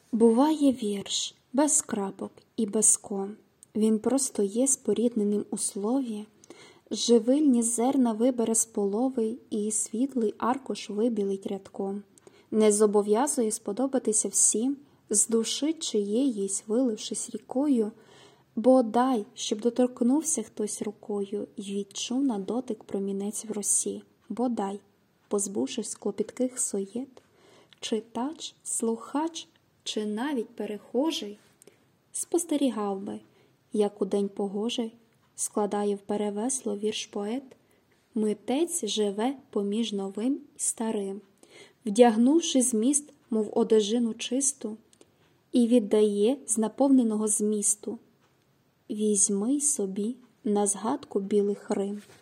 Буває вірш без крапок і без ком. Він просто є спорідненим у слові. Живильні зерна вибере з полови і світлий аркуш вибілить рядком. Не зобов'язує сподобатися всім, з душі чиєїсь вилившись рікою, бо дай, щоб доторкнувся хтось рукою й відчув на дотик промінець в росі. Бодай, позбувшись клопітких суєт, читач, слухач чи навіть перехожий спостерігав би, як у день погожий складає в перевесло вірш поет. Митець живе поміж новим і старим, вдягнувши зміст, мов одежину чисту, і віддає з наповненого змісту. Візьми собі на згадку білих Рим.